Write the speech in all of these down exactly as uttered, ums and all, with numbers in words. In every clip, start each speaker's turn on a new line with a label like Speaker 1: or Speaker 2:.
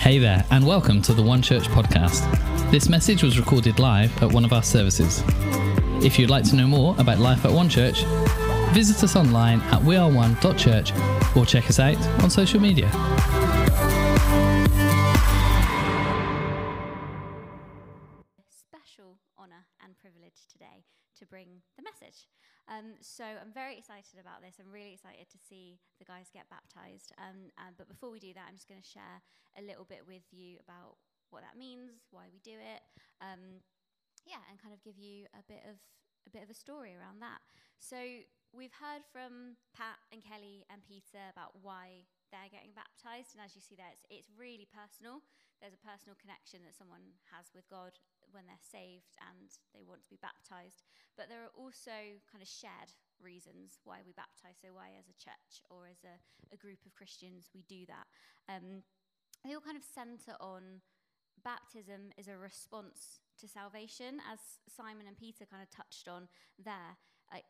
Speaker 1: Hey there, and welcome to the One Church podcast. This message was recorded live at one of our services. If you'd like to know more about life at One Church, visit us online at we are one dot church or check us out on social media.
Speaker 2: Special honour and privilege today to bring the message. Um, so I'm very excited about this. I'm really excited to see the guys get baptised. Um, uh, but before we do that, I'm just going to share a little bit with you about what that means, why we do it, um, yeah, and kind of give you a bit of a bit of a story around that. So we've heard from Pat and Kelly and Peter about why they're getting baptised, and as you see there, it's, it's really personal. There's a personal connection that someone has with God when they're saved and they want to be baptised. But there are also kind of shared reasons why we baptise, so why as a church or as a, a group of Christians we do that. Um, they all kind of centre on baptism is a response to salvation, as Simon and Peter kind of touched on there. Like,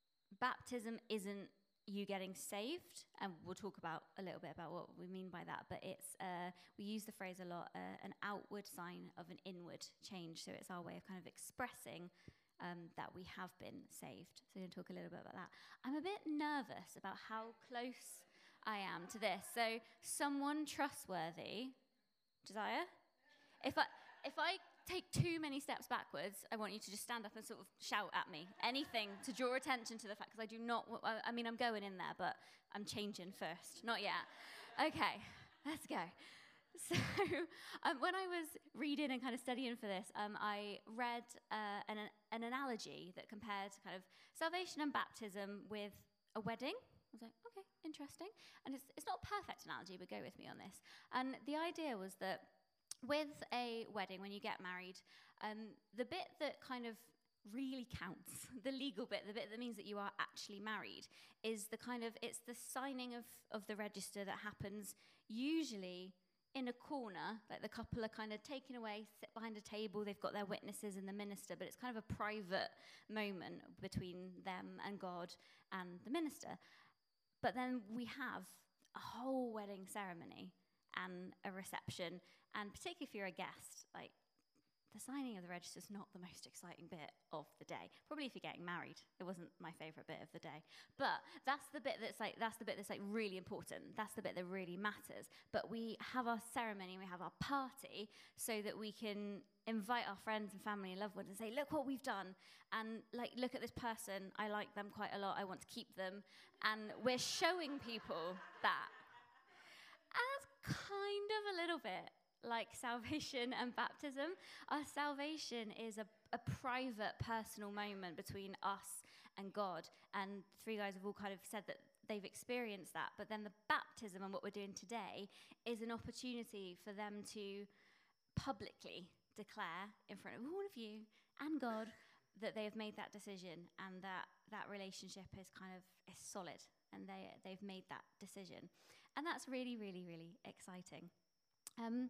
Speaker 2: baptism isn't you getting saved, and we'll talk about a little bit about what we mean by that, but it's uh, we use the phrase a lot, uh, an outward sign of an inward change. So it's our way of kind of expressing um, that we have been saved. So we're going to talk a little bit about that. I'm a bit nervous about how close I am to this. So someone trustworthy, Josiah, if I if I take too many steps backwards, I want you to just stand up and sort of shout at me. Anything to draw attention to the fact, because I do not, w- I mean, I'm going in there, but I'm changing first. Not yet. Okay, let's go. So um, when I was reading and kind of studying for this, um, I read uh, an, an analogy that compared kind of salvation and baptism with a wedding. I was like, okay, interesting. And it's, it's not a perfect analogy, but go with me on this. And the idea was that with a wedding, when you get married, um, the bit that kind of really counts, the legal bit, the bit that means that you are actually married, is the kind of, it's the signing of, of the register that happens usually in a corner. Like, the couple are kind of taken away, sit behind a table, they've got their witnesses and the minister, but it's kind of a private moment between them and God and the minister. But then we have a whole wedding ceremony and a reception, and particularly if you're a guest, like, the signing of the register is not the most exciting bit of the day. Probably if you're getting married, it wasn't my favourite bit of the day. But that's the bit that's like that's the bit that's like really important. That's the bit that really matters. But we have our ceremony, we have our party, so that we can invite our friends and family and loved ones and say, look what we've done, and like, look at this person, I like them quite a lot, I want to keep them, and we're showing people that. And that's kind of a little bit like salvation and baptism. Our salvation is a, a private, personal moment between us and God. And the three guys have all kind of said that they've experienced that. But then the baptism and what we're doing today is an opportunity for them to publicly declare in front of all of you and God that they have made that decision, and that that relationship is kind of is solid, and they, they've made that decision. And that's really, really, really exciting. Um,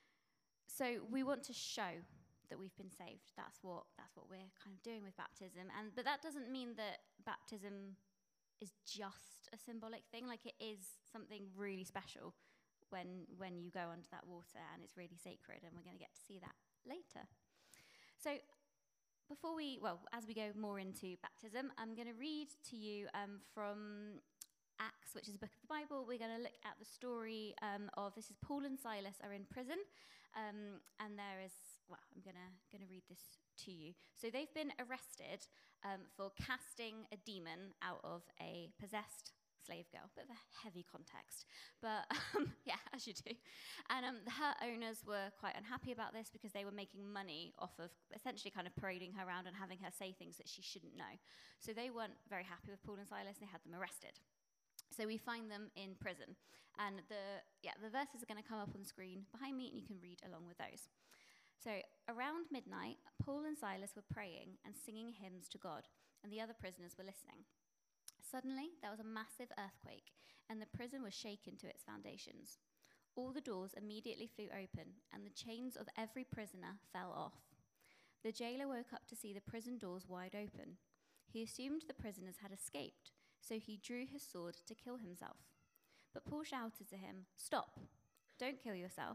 Speaker 2: so we want to show that we've been saved. That's what that's what we're kind of doing with baptism. And but that doesn't mean that baptism is just a symbolic thing. Like, it is something really special when when you go under that water, and it's really sacred, and we're going to get to see that later. So before we, well, as we go more into baptism, I'm going to read to you um, from Acts, which is a book of the Bible. We're going to look at the story um, of, this is Paul and Silas are in prison, um, and there is, well, I'm going to going to read this to you. So they've been arrested um, for casting a demon out of a possessed slave girl. Bit of a heavy context, but um, yeah, as you do. And um, her owners were quite unhappy about this because they were making money off of essentially kind of parading her around and having her say things that she shouldn't know. So they weren't very happy with Paul and Silas, and they had them arrested. So we find them in prison, and the yeah the verses are going to come up on the screen behind me, and you can read along with those. So around midnight, Paul and Silas were praying and singing hymns to God, and the other prisoners were listening. Suddenly, there was a massive earthquake, and the prison was shaken to its foundations. All the doors immediately flew open, and the chains of every prisoner fell off. The jailer woke up to see the prison doors wide open. He assumed the prisoners had escaped, so he drew his sword to kill himself. But Paul shouted to him, "Stop! Don't kill yourself.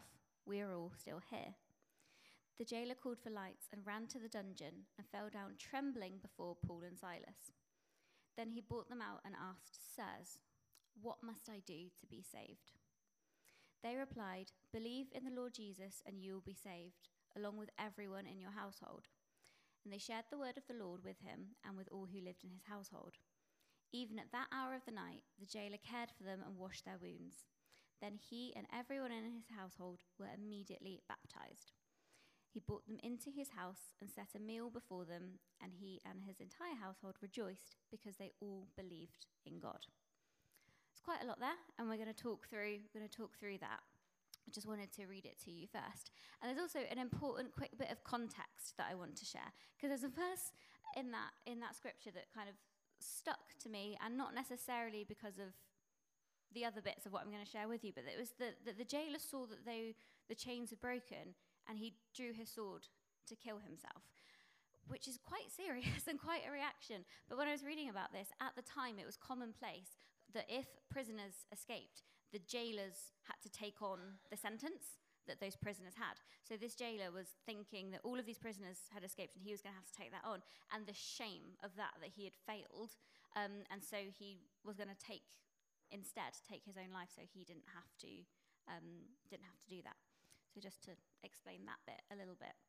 Speaker 2: We are all still here." The jailer called for lights and ran to the dungeon and fell down trembling before Paul and Silas. Then he brought them out and asked, "Sirs, what must I do to be saved?" They replied, "Believe in the Lord Jesus and you will be saved, along with everyone in your household." And they shared the word of the Lord with him and with all who lived in his household. Even at that hour of the night, the jailer cared for them and washed their wounds. Then he and everyone in his household were immediately baptized. He brought them into his house and set a meal before them, and he and his entire household rejoiced because they all believed in God. It's quite a lot there, and we're going to talk through we're going to talk through that. I just wanted to read it to you first. And there's also an important quick bit of context that I want to share, because there's a verse in that in that scripture that kind of stuck to me, and not necessarily because of the other bits of what I'm going to share with you, but it was that the, the jailer saw that they, the chains had broken, and he drew his sword to kill himself, which is quite serious and quite a reaction. But when I was reading about this, at the time it was commonplace that if prisoners escaped, the jailers had to take on the sentence that those prisoners had. So this jailer was thinking that all of these prisoners had escaped and he was going to have to take that on, and the shame of that, that he had failed, um, and so he was going to take, instead, take his own life so he didn't have to, um, didn't have to do that. So just to explain that bit a little bit.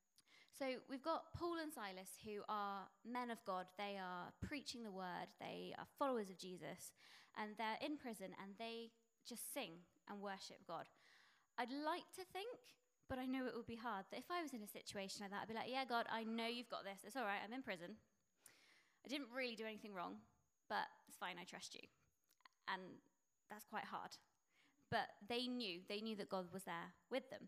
Speaker 2: So we've got Paul and Silas, who are men of God. They are preaching the word. They are followers of Jesus. And they're in prison, and they just sing and worship God. I'd like to think, but I know it would be hard, that if I was in a situation like that, I'd be like, "Yeah, God, I know you've got this. It's all right. I'm in prison. I didn't really do anything wrong, but it's fine. I trust you." And that's quite hard. But they knew, they knew that God was there with them.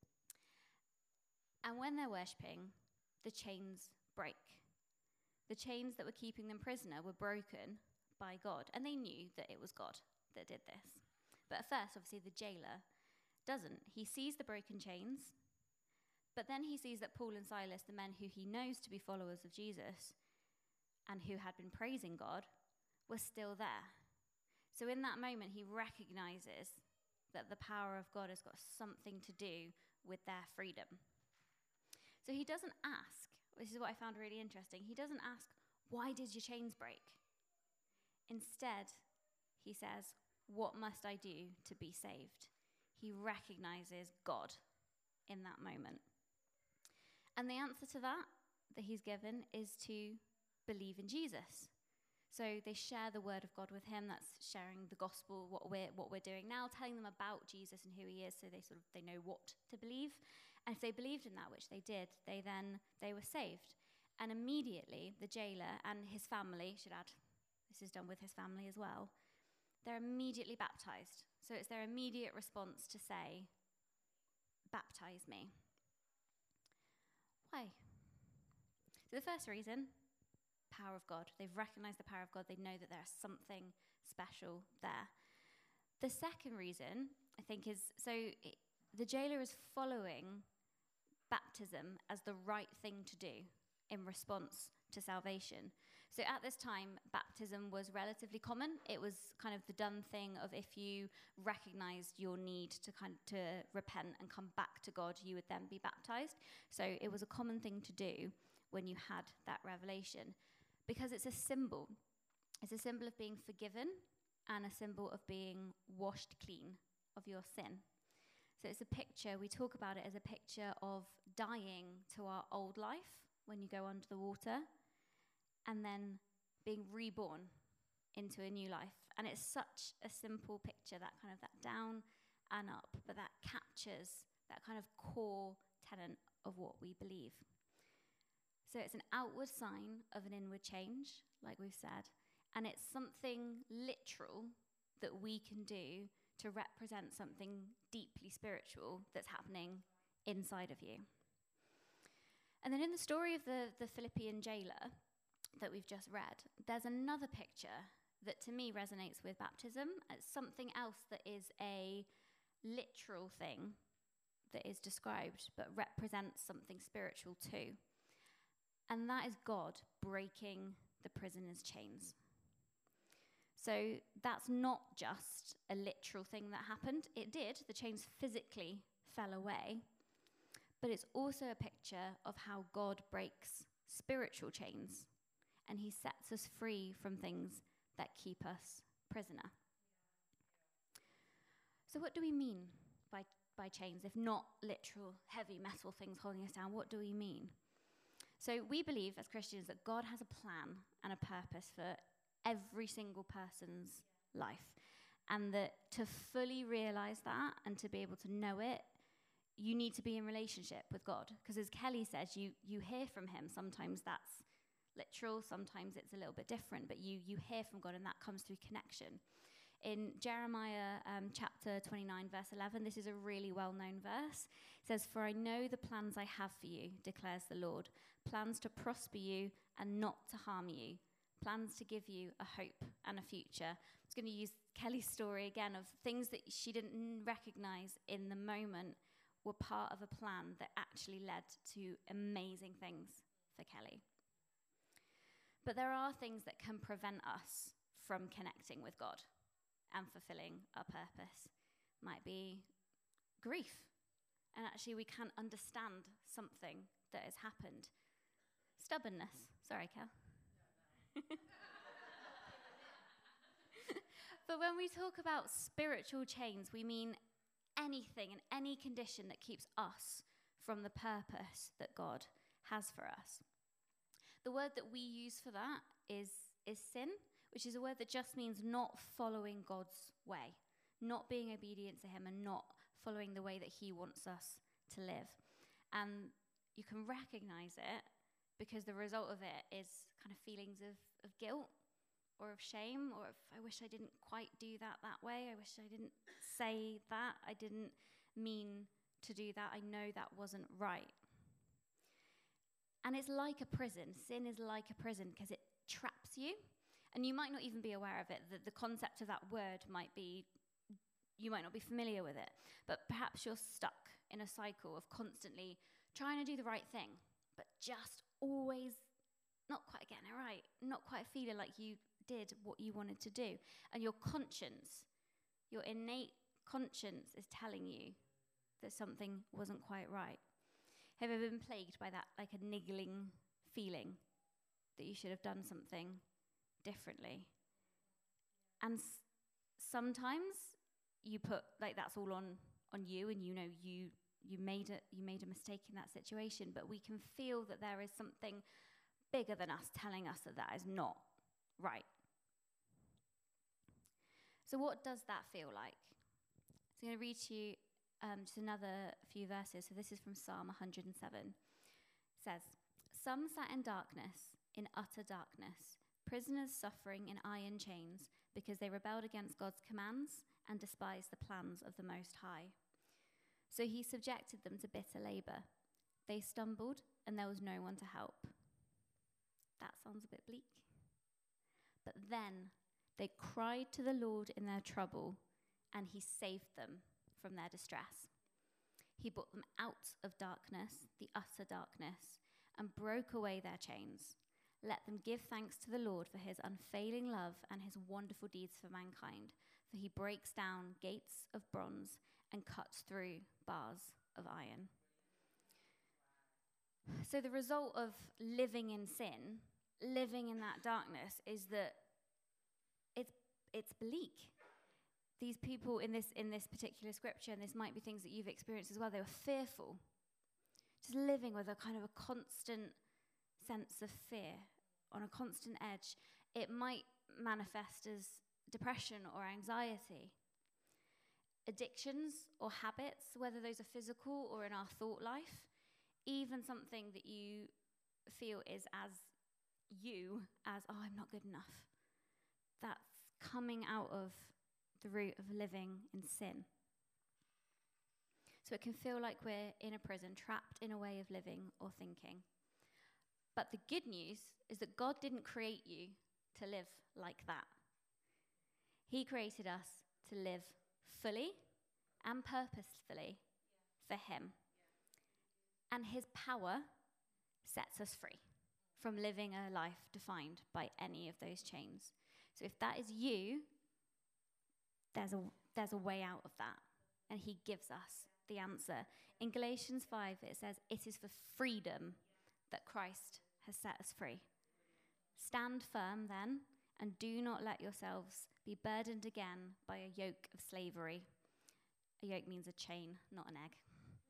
Speaker 2: And when they're worshipping, the chains break. The chains that were keeping them prisoner were broken by God. And they knew that it was God that did this. But at first, obviously, the jailer doesn't. He sees the broken chains, but then he sees that Paul and Silas, the men who he knows to be followers of Jesus and who had been praising God, were still there. So in that moment, he recognizes that the power of God has got something to do with their freedom. So he doesn't ask, this is what I found really interesting, he doesn't ask, "Why did your chains break?" Instead, he says, "What must I do to be saved?" He recognizes God in that moment. And the answer to that that he's given is to believe in Jesus. So they share the word of God with him. That's sharing the gospel, what we're what we're doing now, telling them about Jesus and who he is, so they sort of they know what to believe. And if they believed in that, which they did, they then they were saved. And immediately the jailer and his family, should add, this is done with his family as well, they're immediately baptized. So it's their immediate response to say, "Baptize me." Why? So the first reason, power of God. They've recognized the power of God. They know that there's something special there. The second reason, I think, is so it, the jailer is following baptism as the right thing to do in response to salvation. So at this time, baptism was relatively common. It was kind of the done thing of if you recognized your need to kind of, to repent and come back to God, you would then be baptized. So it was a common thing to do when you had that revelation, because it's a symbol. It's a symbol of being forgiven and a symbol of being washed clean of your sin. So it's a picture, we talk about it as a picture of dying to our old life when you go under the water, and then being reborn into a new life. And it's such a simple picture, that kind of that down and up, but that captures that kind of core tenet of what we believe. So it's an outward sign of an inward change, like we've said, and it's something literal that we can do to represent something deeply spiritual that's happening inside of you. And then in the story of the, the Philippian jailer that we've just read, there's another picture that to me resonates with baptism. It's something else that is a literal thing that is described, but represents something spiritual too. And that is God breaking the prisoner's chains. So that's not just a literal thing that happened. It did. The chains physically fell away, but it's also a picture of how God breaks spiritual chains and he sets us free from things that keep us prisoner. So what do we mean by, by chains, if not literal heavy metal things holding us down? What do we mean? So we believe as Christians that God has a plan and a purpose for every single person's life, and that to fully realize that and to be able to know it, you need to be in relationship with God. Because as Kelly says, you you hear from him. Sometimes that's literal, sometimes it's a little bit different, but you you hear from God, and that comes through connection. In Jeremiah um, chapter twenty-nine, verse eleven, this is a really well-known verse. It says, "For I know the plans I have for you, declares the Lord, plans to prosper you and not to harm you, plans to give you a hope and a future." I was going to use Kelly's story again of things that she didn't recognize in the moment were part of a plan that actually led to amazing things for Kelly. But there are things that can prevent us from connecting with God and fulfilling our purpose. Might be grief. And actually we can't understand something that has happened. Stubbornness. Sorry, Kel. But when we talk about spiritual chains, we mean anything and any condition that keeps us from the purpose that God has for us. The word that we use for that is, is sin, which is a word that just means not following God's way, not being obedient to him and not following the way that he wants us to live. And you can recognize it because the result of it is kind of feelings of, of guilt or of shame, or of, I wish I didn't quite do that that way. I wish I didn't say that. I didn't mean to do that. I know that wasn't right. And it's like a prison. Sin is like a prison because it traps you. And you might not even be aware of it. The, the concept of that word might be, you might not be familiar with it. But perhaps you're stuck in a cycle of constantly trying to do the right thing, but just always not quite getting it right, not quite feeling like you did what you wanted to do. And your conscience, your innate conscience is telling you that something wasn't quite right. Have you ever been plagued by that, like a niggling feeling that you should have done something differently? And s- sometimes you put, like, that's all on, on you, and you know you you made it, you made a mistake in that situation, but we can feel that there is something bigger than us telling us that that is not right. So what does that feel like? So I'm going to read to you um, just another few verses. So this is from Psalm one hundred seven. It says, "Some sat in darkness, in utter darkness, prisoners suffering in iron chains, because they rebelled against God's commands and despised the plans of the Most High. So he subjected them to bitter labor. They stumbled, and there was no one to help." That sounds a bit bleak. "But then they cried to the Lord in their trouble, and he saved them from their distress. He brought them out of darkness, the utter darkness, and broke away their chains. Let them give thanks to the Lord for his unfailing love and his wonderful deeds for mankind, for he breaks down gates of bronze and cuts through bars of iron." So the result of living in sin, living in that darkness, is that it's it's bleak. These people in this in this particular scripture, and this might be things that you've experienced as well, they were fearful. Just living with a kind of a constant sense of fear, on a constant edge. It might manifest as depression or anxiety. Addictions or habits, whether those are physical or in our thought life, even something that you feel is as you as, oh, I'm not good enough. That's coming out of the root of living in sin. So it can feel like we're in a prison, trapped in a way of living or thinking. But the good news is that God didn't create you to live like that. He created us to live fully and purposefully for him. And his power sets us free from living a life defined by any of those chains. So if that is you, there's a there's a way out of that. And he gives us the answer. In Galatians five, it says, it is for freedom that Christ has set us free. Stand firm then, and do not let yourselves be burdened again by a yoke of slavery. A yoke means a chain, not an egg.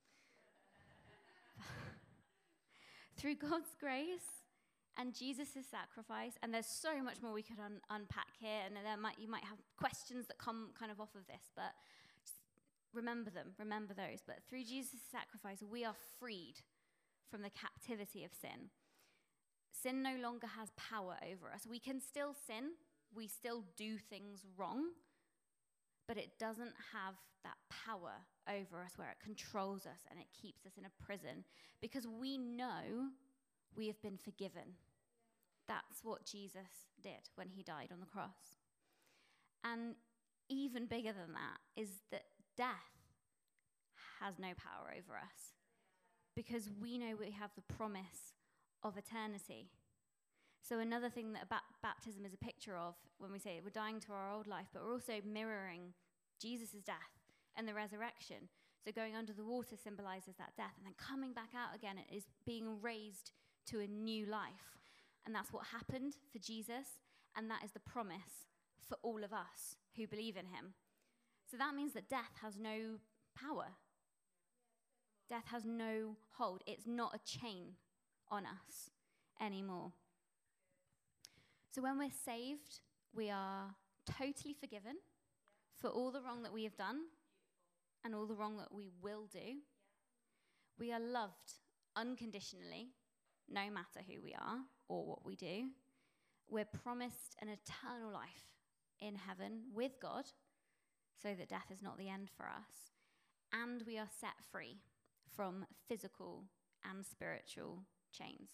Speaker 2: Through God's grace and Jesus' sacrifice, and there's so much more we could un- unpack here, and there might you might have questions that come kind of off of this, but remember them, remember those. But through Jesus' sacrifice, we are freed from the captivity of sin. Sin no longer has power over us. We can still sin, we still do things wrong, but it doesn't have that power over us where it controls us and it keeps us in a prison, because we know we have been forgiven. That's what Jesus did when he died on the cross. And even bigger than that is that death has no power over us, because we know we have the promise of eternity. So another thing that ba- baptism is a picture of, when we say it, we're dying to our old life, but we're also mirroring Jesus' death and the resurrection. So going under the water symbolizes that death, and then coming back out again is being raised to a new life. And that's what happened for Jesus, and that is the promise for all of us who believe in him. So that means that death has no power. Death has no hold. It's not a chain on us anymore. So when we're saved, we are totally forgiven for all the wrong that we have done and all the wrong that we will do. We are loved unconditionally, no matter who we are or what we do. We're promised an eternal life in heaven with God, so that death is not the end for us. And we are set free from physical and spiritual chains.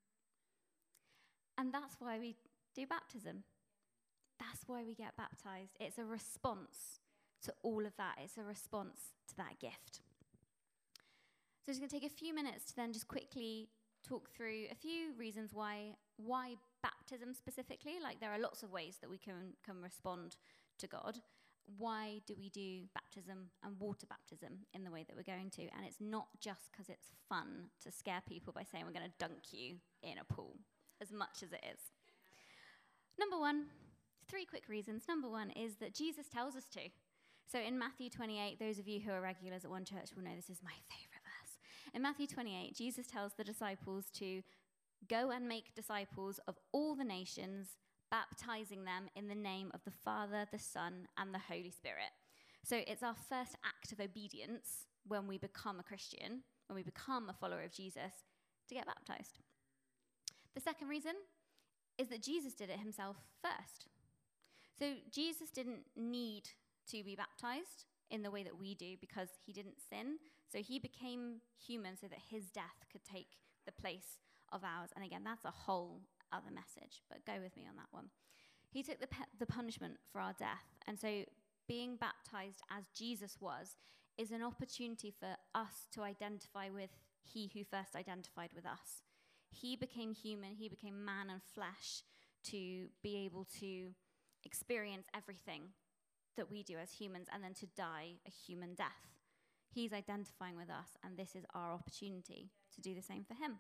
Speaker 2: And that's why we do baptism. That's why we get baptized. It's a response to all of that. It's a response to that gift. So it's going to take a few minutes to then just quickly talk through a few reasons why why baptism specifically. Like, there are lots of ways that we can, can respond to God. Why do we do baptism and water baptism in the way that we're going to? And it's not just because it's fun to scare people by saying we're going to dunk you in a pool, as much as it is. Number one, three quick reasons. Number one is that Jesus tells us to. So in Matthew twenty-eight, those of you who are regulars at One Church will know this is my favorite verse. In Matthew twenty-eight, Jesus tells the disciples to go and make disciples of all the nations, baptizing them in the name of the Father, the Son, and the Holy Spirit. So it's our first act of obedience when we become a Christian, when we become a follower of Jesus, to get baptized. The second reason is that Jesus did it himself first. So Jesus didn't need to be baptized in the way that we do because he didn't sin. So he became human so that his death could take the place of ours. And again, that's a whole other message, but go with me on that one. He took the, pe- the punishment for our death. And so being baptized as Jesus was is an opportunity for us to identify with he who first identified with us. He became human, he became man and flesh to be able to experience everything that we do as humans, and then to die a human death. He's identifying with us, and this is our opportunity to do the same for him.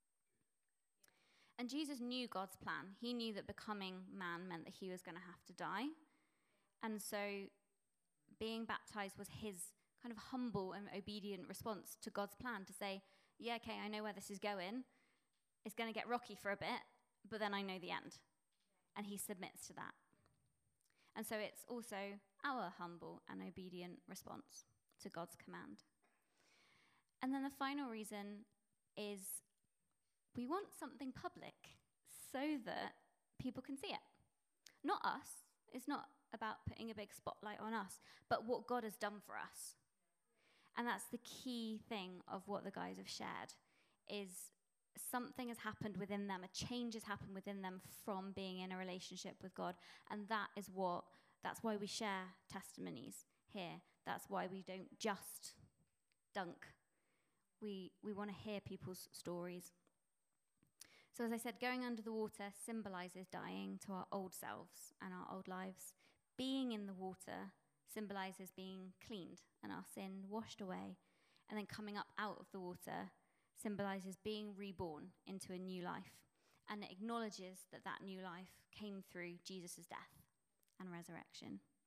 Speaker 2: And Jesus knew God's plan. He knew that becoming man meant that he was going to have to die. And so being baptized was his kind of humble and obedient response to God's plan, to say, yeah, okay, I know where this is going. It's going to get rocky for a bit, but then I know the end. And he submits to that. And so it's also our humble and obedient response to God's command. And then the final reason is we want something public so that people can see it. Not us. It's not about putting a big spotlight on us, but what God has done for us. And that's the key thing of what the guys have shared, is something has happened within them, a change has happened within them from being in a relationship with God. And that is what, that's why we share testimonies here. That's why we don't just dunk. We, we want to hear people's stories. So as I said, going under the water symbolizes dying to our old selves and our old lives. Being in the water symbolizes being cleaned and our sin washed away and then coming up out of the water symbolizes being reborn into a new life, and it acknowledges that that new life came through Jesus' death and resurrection.